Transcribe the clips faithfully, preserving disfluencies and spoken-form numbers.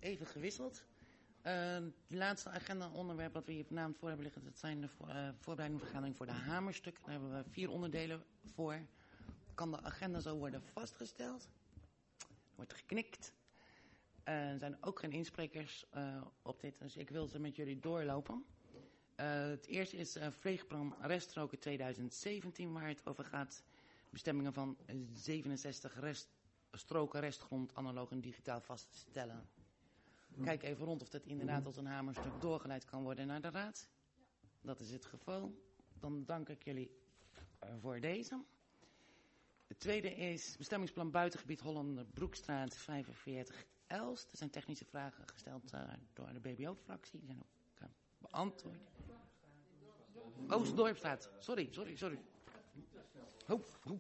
even gewisseld. Uh, het laatste agenda-onderwerp dat we hier vanavond voor hebben liggen, dat zijn de voor, uh, voorbereidingsvergadering voor de hamerstukken. Daar hebben we vier onderdelen voor. Kan de agenda zo worden vastgesteld? Er wordt geknikt. Uh, er zijn ook geen insprekers uh, op dit, dus ik wil ze met jullie doorlopen. Uh, het eerste is uh, Vleegplan Reststroken tweeduizend zeventien, waar het over gaat. Bestemmingen van zevenenzestig rest, stroken restgrond analoog en digitaal vaststellen. Kijk even rond of dat inderdaad als een hamerstuk doorgeleid kan worden naar de raad. Dat is het geval. Dan dank ik jullie uh, voor deze. Het tweede is bestemmingsplan buitengebied Hollander-Broekstraat vijfenveertig Elst. Er zijn technische vragen gesteld uh, door de B B O-fractie. Die zijn ook uh, beantwoord. Oh, Dorpstraat. Sorry, sorry, sorry. Oh, oh.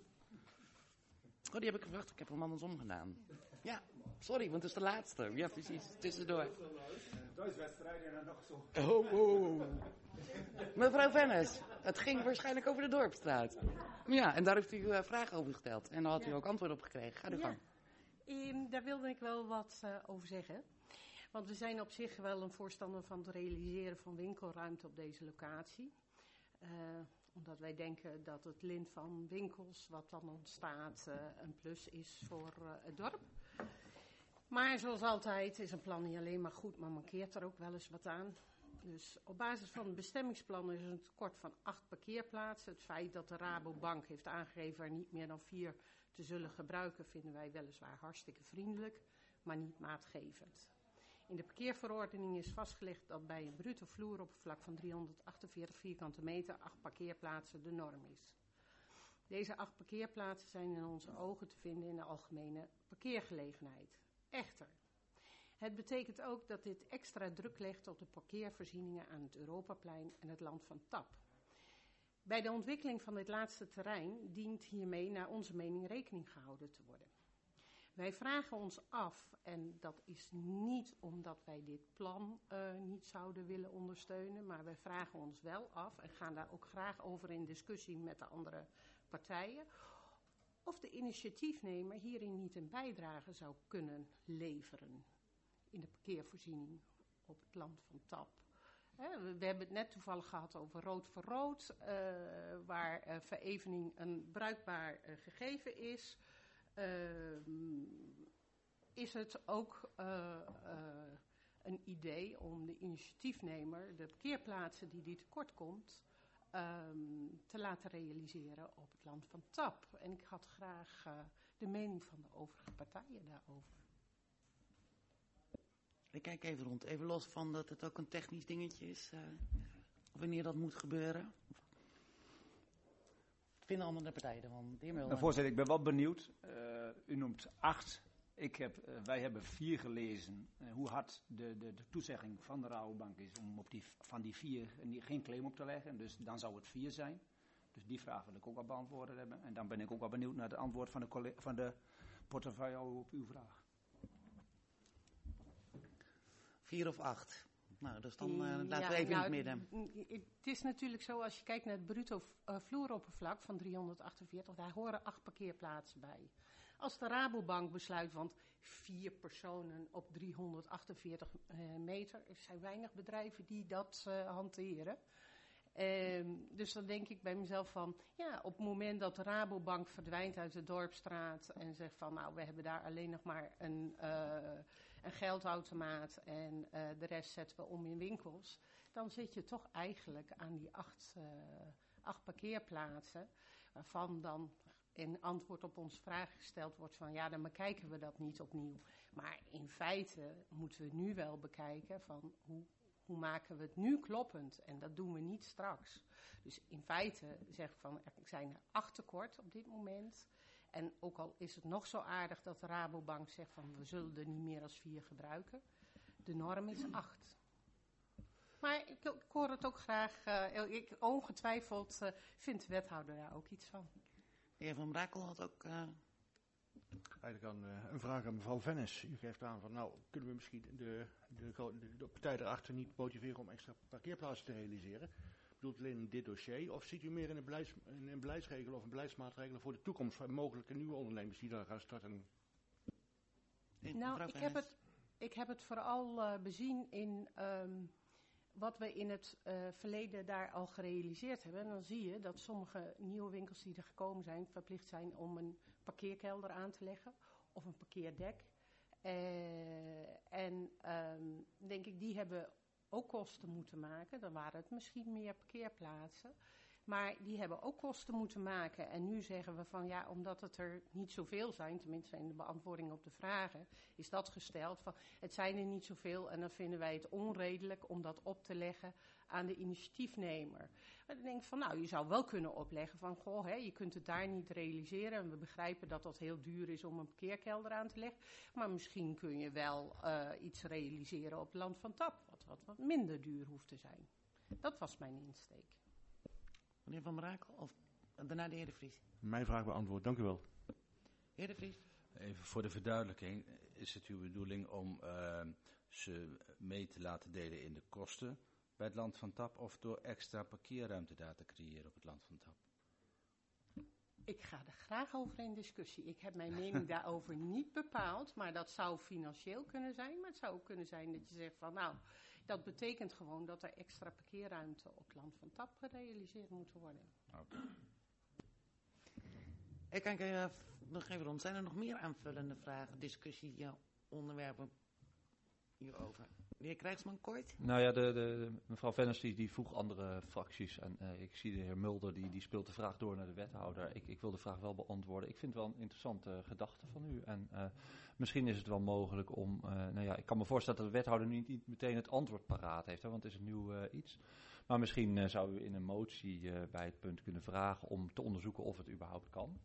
Oh, die heb ik verwacht. Ik heb hem andersom gedaan. Ja, sorry, want het is de laatste. Ja, precies. Tussendoor. Thuiswedstrijden en dan nog zo. Oh, oh. Mevrouw Vennis, het ging waarschijnlijk over de Dorpstraat. Ja, en daar heeft u uh, vragen over gesteld. En daar had u ja. ook antwoord op gekregen. Ga u ja. gang. Um, daar wilde ik wel wat uh, over zeggen. Want we zijn op zich wel een voorstander van het realiseren van winkelruimte op deze locatie. Uh, omdat wij denken dat het lint van winkels wat dan ontstaat uh, een plus is voor uh, het dorp. Maar zoals altijd is een plan niet alleen maar goed, maar mankeert er ook wel eens wat aan. Dus op basis van het bestemmingsplan is er een tekort van acht parkeerplaatsen. Het feit dat de Rabobank heeft aangegeven er niet meer dan vier te zullen gebruiken, vinden wij weliswaar hartstikke vriendelijk, maar niet maatgevend. In de parkeerverordening is vastgelegd dat bij een bruto vloeroppervlak van driehonderdachtenveertig vierkante meter acht parkeerplaatsen de norm is. Deze acht parkeerplaatsen zijn in onze ogen te vinden in de algemene parkeergelegenheid. Echter, het betekent ook dat dit extra druk legt op de parkeervoorzieningen aan het Europaplein en het land van Tap. Bij de ontwikkeling van dit laatste terrein dient hiermee naar onze mening rekening gehouden te worden. Wij vragen ons af, en dat is niet omdat wij dit plan uh, niet zouden willen ondersteunen, maar wij vragen ons wel af en gaan daar ook graag over in discussie met de andere partijen, of de initiatiefnemer hierin niet een bijdrage zou kunnen leveren in de parkeervoorziening op het land van Tap. He, we hebben het net toevallig gehad over rood voor rood, uh, waar uh, verevening een bruikbaar uh, gegeven is. Uh, is het ook uh, uh, een idee om de initiatiefnemer de parkeerplaatsen die die tekort komt um, te laten realiseren op het land van Tap. En ik had graag uh, de mening van de overige partijen daarover. Ik kijk even rond, even los van dat het ook een technisch dingetje is, uh, wanneer dat moet gebeuren. Vinden andere partijen ervan? Nou, voorzitter, ik ben wel benieuwd. Uh, u noemt acht. Ik heb, uh, wij hebben vier gelezen. Uh, hoe hard de, de, de toezegging van de Rabobank is om op die, van die vier geen claim op te leggen. Dus dan zou het vier zijn. Dus die vraag wil ik ook wel beantwoord hebben. En dan ben ik ook wel benieuwd naar het antwoord van de, collega, van de portefeuille op uw vraag. Vier of acht? Nou, dus dan uh, laten we ja, even nou, in het midden. Het is natuurlijk zo, als je kijkt naar het bruto uh, vloeroppervlak van driehonderdachtenveertig, daar horen acht parkeerplaatsen bij. Als de Rabobank besluit, want vier personen op driehonderdachtenveertig uh, meter, er zijn weinig bedrijven die dat uh, hanteren. Uh, dus dan denk ik bij mezelf van, ja, op het moment dat de Rabobank verdwijnt uit de Dorpstraat en zegt van, nou, we hebben daar alleen nog maar een, uh, een geldautomaat en uh, de rest zetten we om in winkels, dan zit je toch eigenlijk aan die acht, uh, acht parkeerplaatsen, waarvan dan in antwoord op onze vraag gesteld wordt van, ja, dan bekijken we dat niet opnieuw. Maar in feite moeten we nu wel bekijken van hoe Hoe maken we het nu kloppend? En dat doen we niet straks. Dus in feite zeg ik van, er zijn er acht tekort op dit moment. En ook al is het nog zo aardig dat de Rabobank zegt van, we zullen er niet meer dan vier gebruiken. De norm is acht. Maar ik, ik hoor het ook graag, uh, ik, ongetwijfeld uh, vindt de wethouder daar ook iets van. De heer Van Brakel had ook... Uh... Eigenlijk aan, uh, een vraag aan mevrouw Vennis. U geeft aan van, nou, kunnen we misschien de, de, de, de partij erachter niet motiveren om extra parkeerplaatsen te realiseren? Bedoelt u alleen in dit dossier? Of ziet u meer in een, beleids, in een beleidsregel of een beleidsmaatregelen voor de toekomst van mogelijke nieuwe ondernemers die daar gaan starten? Nou, ik heb het, ik heb het vooral uh, bezien in um, wat we in het uh, verleden daar al gerealiseerd hebben. En dan zie je dat sommige nieuwe winkels die er gekomen zijn, verplicht zijn om een parkeerkelder aan te leggen of een parkeerdek. Uh, en um, denk ik, die hebben ook kosten moeten maken. Dan waren het misschien meer parkeerplaatsen. Maar die hebben ook kosten moeten maken. En nu zeggen we van ja, omdat het er niet zoveel zijn, tenminste in de beantwoording op de vragen, is dat gesteld van het zijn er niet zoveel en dan vinden wij het onredelijk om dat op te leggen aan de initiatiefnemer. Maar dan denk ik van nou, je zou wel kunnen opleggen van goh, hè, je kunt het daar niet realiseren. En we begrijpen dat dat heel duur is om een parkeerkelder aan te leggen. Maar misschien kun je wel uh, iets realiseren op Land van Tap, wat, wat wat minder duur hoeft te zijn. Dat was mijn insteek. Meneer Van Brakel, of daarna de heer De Vries. Mijn vraag beantwoord, dank u wel. Heer De Vries. Even voor de verduidelijking, is het uw bedoeling om uh, ze mee te laten delen in de kosten bij het Land van Tap of door extra parkeerruimte daar te creëren op het Land van Tap? Ik ga er graag over in discussie. Ik heb mijn mening daarover niet bepaald, maar dat zou financieel kunnen zijn. Maar het zou ook kunnen zijn dat je zegt van nou, dat betekent gewoon dat er extra parkeerruimte op het Land van Tap gerealiseerd moet worden. Okay. Ik kijk uh, nog even rond. Zijn er nog meer aanvullende vragen, discussie, ja, onderwerpen hierover? De heer Krijgsman, kort? Nou ja, de, de, de, mevrouw Vennis die, die vroeg andere fracties. En uh, ik zie de heer Mulder, die, die speelt de vraag door naar de wethouder. Ik, ik wil de vraag wel beantwoorden. Ik vind het wel een interessante gedachte van u. En uh, misschien is het wel mogelijk om... Uh, nou ja, ik kan me voorstellen dat de wethouder niet, niet meteen het antwoord paraat heeft. Hè, want het is een nieuw uh, iets. Maar misschien uh, zou u in een motie uh, bij het punt kunnen vragen om te onderzoeken of het überhaupt kan.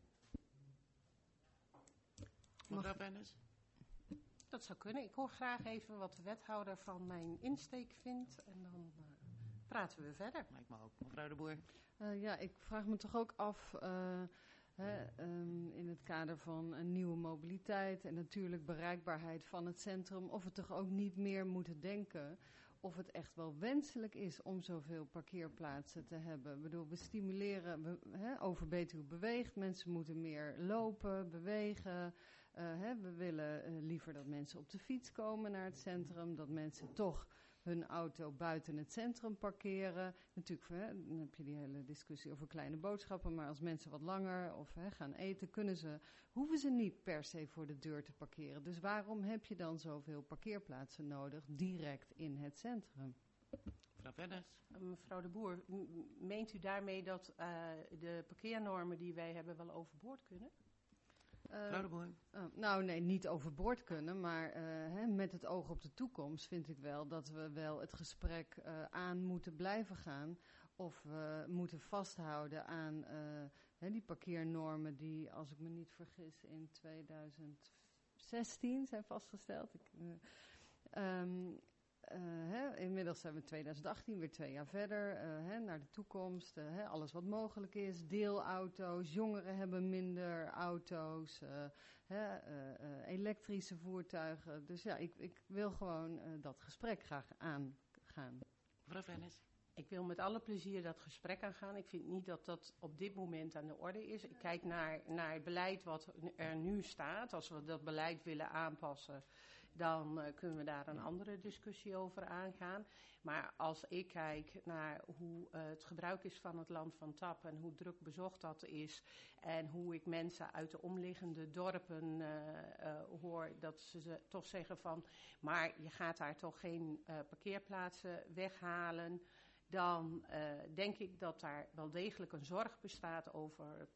Mevrouw Vennis? Dat zou kunnen. Ik hoor graag even wat de wethouder van mijn insteek vindt. En dan uh, praten we verder. Lijkt me ook. Mevrouw de Boer. Uh, ja, ik vraag me toch ook af, uh, hè, um, in het kader van een nieuwe mobiliteit en natuurlijk bereikbaarheid van het centrum, of we toch ook niet meer moeten denken of het echt wel wenselijk is om zoveel parkeerplaatsen te hebben. Ik bedoel, we stimuleren, we, hè, over Betuwe beweegt, mensen moeten meer lopen, bewegen. Uh, hè, we willen uh, liever dat mensen op de fiets komen naar het centrum, dat mensen toch hun auto buiten het centrum parkeren. Natuurlijk, hè, dan heb je die hele discussie over kleine boodschappen, maar als mensen wat langer of hè, gaan eten, kunnen ze, hoeven ze niet per se voor de deur te parkeren. Dus waarom heb je dan zoveel parkeerplaatsen nodig direct in het centrum? Mevrouw Vennis. Mevrouw de Boer, m- meent u daarmee dat uh, de parkeernormen die wij hebben wel overboord kunnen? Mevrouw de Boer. Uh, uh, nou nee, niet overboord kunnen, maar uh, hè, met het oog op de toekomst vind ik wel dat we wel het gesprek uh, aan moeten blijven gaan. Of we moeten vasthouden aan uh, hè, die parkeernormen die, als ik me niet vergis, in tweeduizend zestien zijn vastgesteld. Ik, uh, um, Uh, hè, inmiddels zijn we in tweeduizend achttien, weer twee jaar verder, uh, hè, naar de toekomst. Uh, hè, alles wat mogelijk is, deelauto's, jongeren hebben minder auto's, uh, hè, uh, uh, elektrische voertuigen. Dus ja, ik, ik wil gewoon uh, dat gesprek graag aangaan. Mevrouw Vennis. Ik wil met alle plezier dat gesprek aangaan. Ik vind niet dat dat op dit moment aan de orde is. Ik kijk naar, naar het beleid wat er nu staat. Als we dat beleid willen aanpassen, dan uh, kunnen we daar een andere discussie over aangaan. Maar als ik kijk naar hoe uh, het gebruik is van het Land van Tap en hoe druk bezocht dat is en hoe ik mensen uit de omliggende dorpen uh, uh, hoor dat ze, ze toch zeggen van, maar je gaat daar toch geen uh, parkeerplaatsen weghalen, dan uh, denk ik dat daar wel degelijk een zorg bestaat over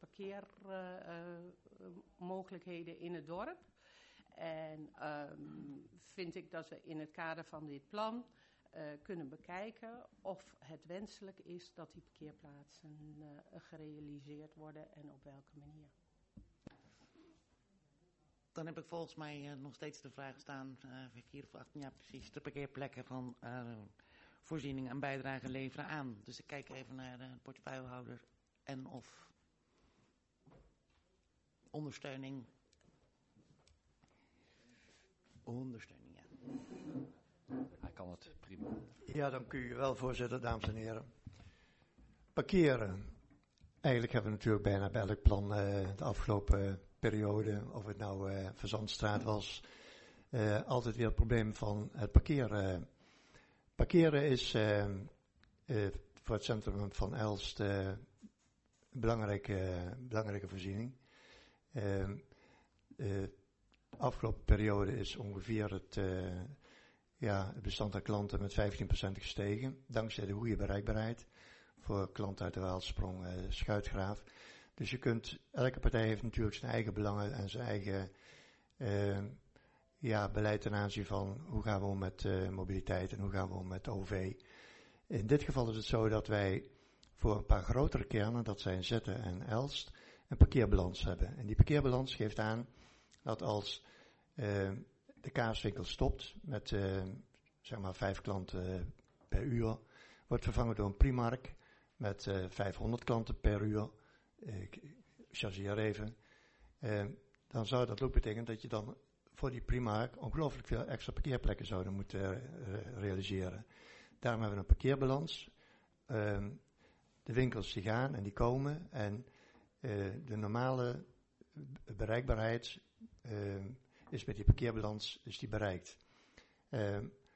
parkeermogelijkheden uh, uh, in het dorp. En um, vind ik dat we in het kader van dit plan uh, kunnen bekijken of het wenselijk is dat die parkeerplaatsen uh, gerealiseerd worden en op welke manier. Dan heb ik volgens mij uh, nog steeds de vraag staan, uh, vier of acht, ja precies, de parkeerplekken van uh, voorziening en bijdrage leveren aan. Dus ik kijk even naar de portefeuillehouder en of ondersteuning... Ondersteuning, ja. Hij kan het prima. Ja, dank u wel, voorzitter, dames en heren. Parkeren. Eigenlijk hebben we natuurlijk bijna bij elk plan uh, de afgelopen periode, of het nou uh, Verzandstraat was, uh, altijd weer het probleem van het parkeren. Parkeren is uh, uh, voor het centrum van Elst uh, een belangrijke, belangrijke voorziening. Uh, uh, de afgelopen periode is ongeveer het, uh, ja, het bestand aan klanten met vijftien procent gestegen. Dankzij de goede bereikbaarheid voor klanten uit de Waalsprong, uh, Schuitgraaf. Dus je kunt, elke partij heeft natuurlijk zijn eigen belangen en zijn eigen uh, ja, beleid ten aanzien van hoe gaan we om met uh, mobiliteit en hoe gaan we om met O V. In dit geval is het zo dat wij voor een paar grotere kernen, dat zijn Zetten en Elst, een parkeerbalans hebben. En die parkeerbalans geeft aan dat als uh, de kaaswinkel stopt met uh, zeg maar vijf klanten per uur, wordt vervangen door een Primark met uh, vijfhonderd klanten per uur. Ik chargeer even. Uh, dan zou dat ook betekenen dat je dan voor die Primark ongelooflijk veel extra parkeerplekken zouden moeten uh, realiseren. Daarom hebben we een parkeerbalans. Uh, de winkels die gaan en die komen en uh, de normale bereikbaarheid uh, is met die parkeerbalans is die bereikt. Uh,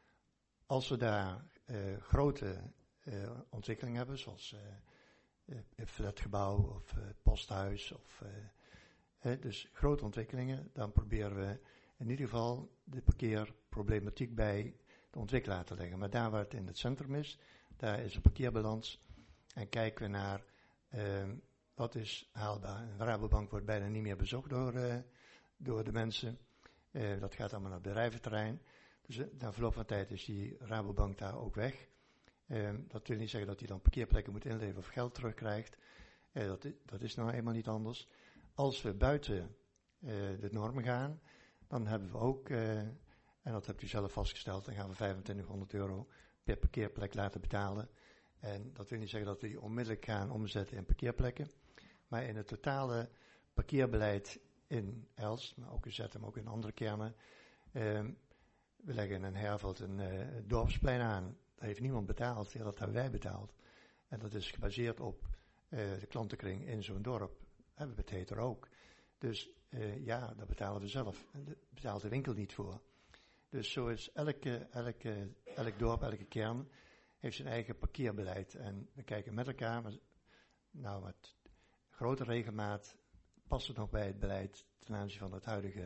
als we daar uh, grote uh, ontwikkelingen hebben, zoals uh, het flatgebouw of uh, het posthuis, of, uh, hè, dus grote ontwikkelingen, dan proberen we in ieder geval de parkeerproblematiek bij de ontwikkelaar te leggen. Maar daar waar het in het centrum is, daar is een parkeerbalans en kijken we naar uh, wat is haalbaar. De Rabobank wordt bijna niet meer bezocht door, uh, door de mensen. Uh, dat gaat allemaal naar het bedrijventerrein. Dus uh, na verloop van tijd is die Rabobank daar ook weg. Uh, dat wil niet zeggen dat hij dan parkeerplekken moet inleveren of geld terugkrijgt. Uh, dat, dat is nou eenmaal niet anders. Als we buiten uh, de normen gaan, dan hebben we ook, uh, en dat hebt u zelf vastgesteld, dan gaan we vijfentwintighonderd euro per parkeerplek laten betalen. En dat wil niet zeggen dat we die onmiddellijk gaan omzetten in parkeerplekken. Maar in het totale parkeerbeleid in Elst, maar ook in Zetten, ook in andere kernen, uh, we leggen in een Herveld een uh, dorpsplein aan. Dat heeft niemand betaald, ja, dat hebben wij betaald. En dat is gebaseerd op uh, de klantenkring in zo'n dorp. En we betalen er ook. Dus uh, ja, dat betalen we zelf. En daar betaalt de winkel niet voor. Dus zo is elke, elke, elk dorp, elke kern heeft zijn eigen parkeerbeleid. En we kijken met elkaar, maar, nou met grote regelmaat, past het nog bij het beleid ten aanzien van het huidige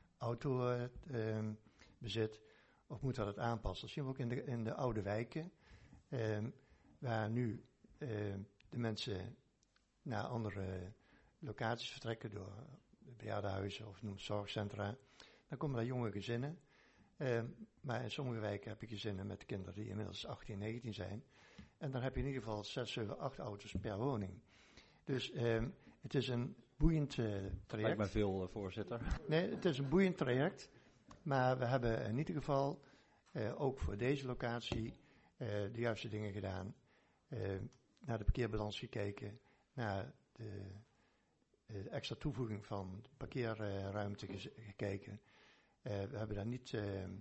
autobezit, uh, of moet dat het aanpassen? Dat zien we ook in de, in de oude wijken, uh, waar nu uh, de mensen naar andere locaties vertrekken door bejaardenhuizen of noem zorgcentra. Dan komen daar jonge gezinnen. Uh, maar in sommige wijken heb je gezinnen met kinderen die inmiddels achttien, negentien zijn. En dan heb je in ieder geval zes, zeven, acht auto's per woning. Dus uh, het is een boeiend uh, traject. Lijkt me veel, uh, voorzitter. Nee, het is een boeiend traject. Maar we hebben in ieder geval uh, ook voor deze locatie uh, de juiste dingen gedaan. Uh, naar de parkeerbalans gekeken. Naar de, de extra toevoeging van parkeerruimte uh, gekeken. Uh, we hebben daar niet uh, uh,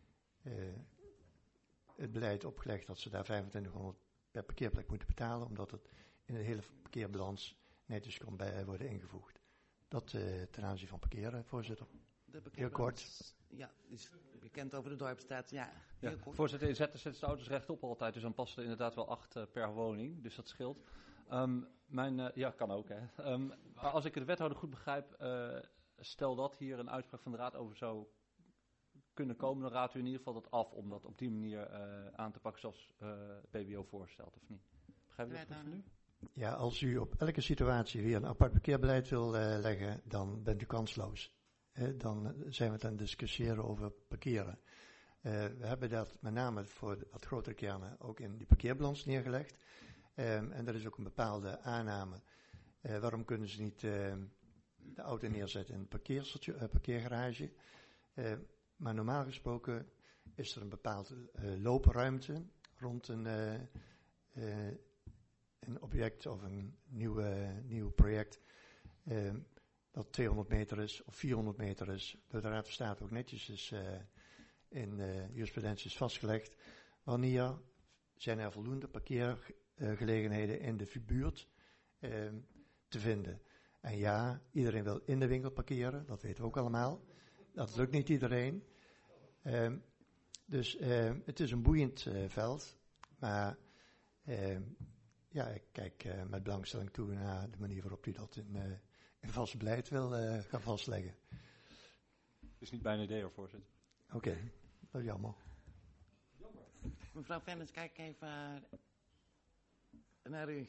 het beleid opgelegd dat ze daar vijfentwintighonderd per parkeerplek moeten betalen, omdat het in de hele parkeerbalans netjes kon bij worden ingevoegd. Dat uh, ten aanzien van parkeren, voorzitter. Heel kort. Ja, is bekend over de dorpsstraat. Ja, heel ja, kort. Voorzitter, in Zetten zetten de auto's rechtop altijd, dus dan passen er inderdaad wel acht uh, per woning, dus dat scheelt. Um, mijn, uh, ja, kan ook, hè. Um, maar als ik de wethouder goed begrijp, uh, stel dat hier een uitspraak van de raad over zou kunnen komen, dan raadt u in ieder geval dat af om dat op die manier uh, aan te pakken zoals uh, het P B O voorstelt, of niet? Begrijp je dat goed van u? Ja, als u op elke situatie weer een apart parkeerbeleid wil uh, leggen, dan bent u kansloos. He, dan zijn we het aan het discussiëren over parkeren. Uh, we hebben dat met name voor de wat grotere kernen ook in die parkeerbalans neergelegd. Um, en er is ook een bepaalde aanname. Uh, waarom kunnen ze niet uh, de auto neerzetten in een uh, parkeergarage? Uh, maar normaal gesproken is er een bepaalde uh, loopruimte rond een, uh, uh, een object of een nieuw, uh, nieuw project. Uh, dat tweehonderd meter is of vierhonderd meter is. Door de Raad van State ook netjes is uh, in uh, jurisprudentie is vastgelegd. Wanneer zijn er voldoende parkeergelegenheden in de buurt uh, te vinden? En ja, iedereen wil in de winkel parkeren, dat weten we ook allemaal. Dat lukt niet iedereen. Ehm, dus ehm, het is een boeiend uh, veld, maar ehm, ja, ik kijk uh, met belangstelling toe naar de manier waarop u dat in, uh, in vast beleid wil uh, gaan vastleggen. Het is niet mijn idee hoor, voorzitter. Oké, okay, dat is jammer. Mevrouw Vennis, kijk even uh, naar u.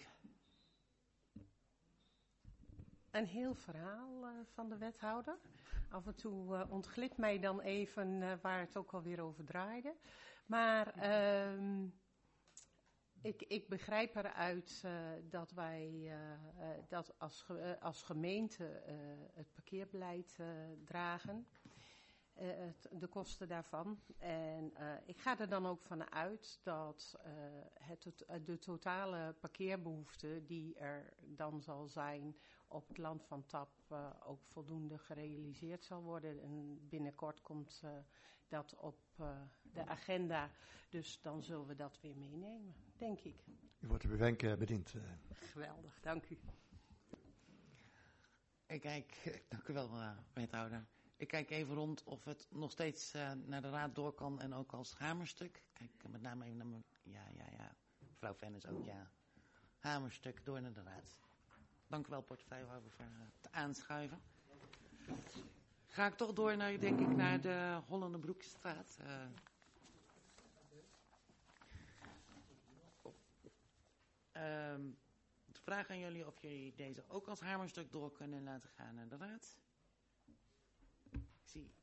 Een heel verhaal uh, van de wethouder. Af en toe uh, ontglipt mij dan even uh, waar het ook alweer over draaide. Maar uh, ik, ik begrijp eruit uh, dat wij uh, uh, dat als, ge, uh, als gemeente uh, het parkeerbeleid uh, dragen. Uh, het, de kosten daarvan. En uh, ik ga er dan ook van uit dat uh, het, de totale parkeerbehoefte die er dan zal zijn op het land van Tap uh, ook voldoende gerealiseerd zal worden. En binnenkort komt uh, dat op uh, de agenda. Dus dan zullen we dat weer meenemen, denk ik. U wordt uw wenk uh, bediend. Uh. Geweldig, dank u. Ik kijk, dank u wel, uh, wethouder. Ik kijk even rond of het nog steeds uh, naar de raad door kan en ook als hamerstuk. Kijk met name even naar mijn... Ja, ja, ja. Mevrouw Vennis ook, ja. Hamerstuk door naar de raad. Dank u wel, portefeuillehouder, voor uh, het aanschuiven. Ga ik toch door naar, denk ik, naar de Hollandenbroekstraat. Uh, um, de vraag aan jullie of jullie deze ook als hamerstuk door kunnen laten gaan naar de raad. Zie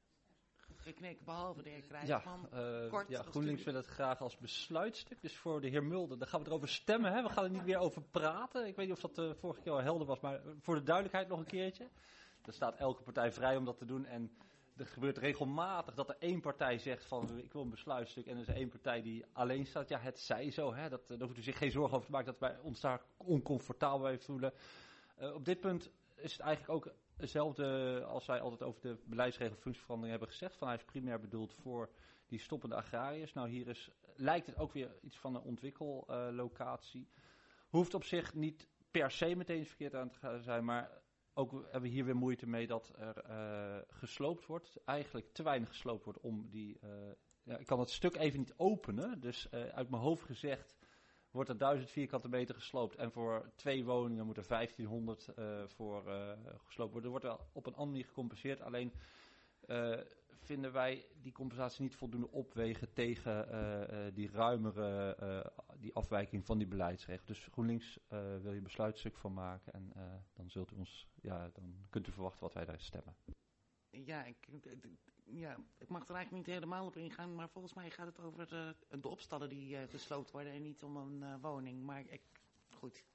geknikt, behalve de heer Krijsman. Ja, uh, Kort, ja GroenLinks wil het graag als besluitstuk. Dus voor de heer Mulder, daar gaan we erover stemmen. Hè? We gaan er niet meer over praten. Ik weet niet of dat de vorige keer al helder was, maar voor de duidelijkheid nog een keertje. Er staat elke partij vrij om dat te doen. En er gebeurt regelmatig dat er één partij zegt van ik wil een besluitstuk. En er is één partij die alleen staat. Ja, het zij zo. Hè? Dat, daar hoeft u zich geen zorgen over te maken dat wij ons daar oncomfortabel bij voelen. Uh, op dit punt is het eigenlijk ook hetzelfde als wij altijd over de beleidsregel functieverandering hebben gezegd. Van hij is primair bedoeld voor die stoppende agrariërs. Nou, hier is, lijkt het ook weer iets van een ontwikkellocatie. Uh, Hoeft op zich niet per se meteen verkeerd aan te zijn, maar ook hebben we hier weer moeite mee dat er uh, gesloopt wordt. Eigenlijk te weinig gesloopt wordt om die... Uh, ja, ik kan het stuk even niet openen, dus uh, uit mijn hoofd gezegd wordt er duizend vierkante meter gesloopt. En voor twee woningen moet er vijftienhonderd uh, voor uh, gesloopt worden. Er wordt wel op een andere manier gecompenseerd. Alleen uh, vinden wij die compensatie niet voldoende opwegen tegen uh, uh, die ruimere uh, die afwijking van die beleidsregel. Dus GroenLinks uh, wil je besluitstuk van maken. En uh, dan zult u ons, ja, dan kunt u verwachten wat wij daar stemmen. Ja, ik, ja, ik mag er eigenlijk niet helemaal op ingaan, maar volgens mij gaat het over de, de opstallen die uh, gesloopt worden en niet om een uh, woning. Maar ik, goed.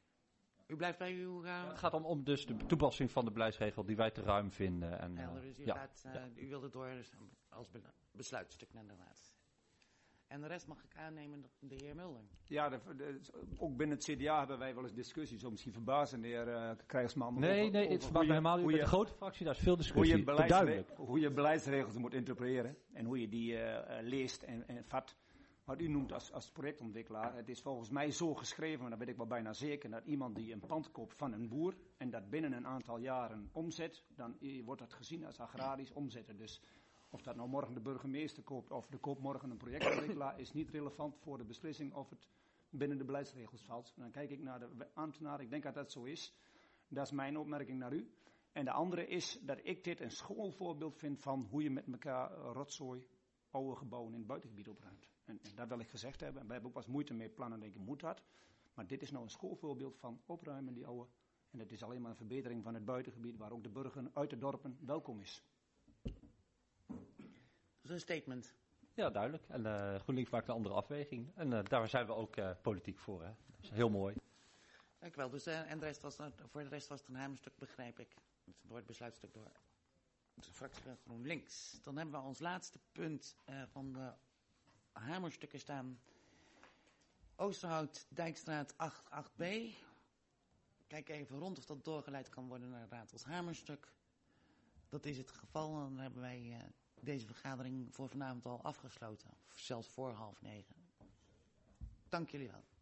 U blijft bij uw... Uh... Ja, het gaat om, om dus de toepassing van de beleidsregel die wij te ruim vinden. En, ja, dus u, ja, gaat, uh, ja. u wilde door als be- besluitstuk naar de raad. En de rest mag ik aannemen, de heer Mulder. Ja, de, de, ook binnen het C D A hebben wij wel eens discussies. Zo misschien verbazen, de heer uh, Krijgsman. Nee, over, nee, over het verbaast me helemaal niet. Met de grote fractie, daar is veel discussie. Hoe je, beleidsre- hoe, hoe je beleidsregels moet interpreteren. En hoe je die uh, uh, leest en, en vat. Wat u noemt als, als projectontwikkelaar. Het is volgens mij zo geschreven, en dat weet ik wel bijna zeker. Dat iemand die een pand koopt van een boer. En dat binnen een aantal jaren omzet. Dan uh, wordt dat gezien als agrarisch omzetten. Dus... Of dat nou morgen de burgemeester koopt of er koopt morgen een projectontwikkelaar, is niet relevant voor de beslissing of het binnen de beleidsregels valt. En dan kijk ik naar de ambtenaar, ik denk dat dat zo is. Dat is mijn opmerking naar u. En de andere is dat ik dit een schoolvoorbeeld vind van hoe je met elkaar rotzooi, oude gebouwen in het buitengebied opruimt. En, en dat wil ik gezegd hebben. En wij hebben ook wel eens moeite mee plannen, denken, moet dat? Maar dit is nou een schoolvoorbeeld van opruimen die oude. En het is alleen maar een verbetering van het buitengebied waar ook de burger uit de dorpen welkom is. Dat is een statement. Ja, duidelijk. En uh, GroenLinks maakt een andere afweging. En uh, daar zijn we ook uh, politiek voor. Hè? Dat is heel mooi. Dank u wel. Dus, uh, en de rest was, voor de rest was het een hamerstuk, begrijp ik. Door het besluitstuk door de fractie van GroenLinks. Dan hebben we ons laatste punt uh, van de hamerstukken staan. Oosterhout, Dijkstraat acht acht B. Kijk even rond of dat doorgeleid kan worden naar het raad als hamerstuk. Dat is het geval. Dan hebben wij... Uh, deze vergadering voor vanavond al afgesloten. Zelfs voor half negen. Dank jullie wel.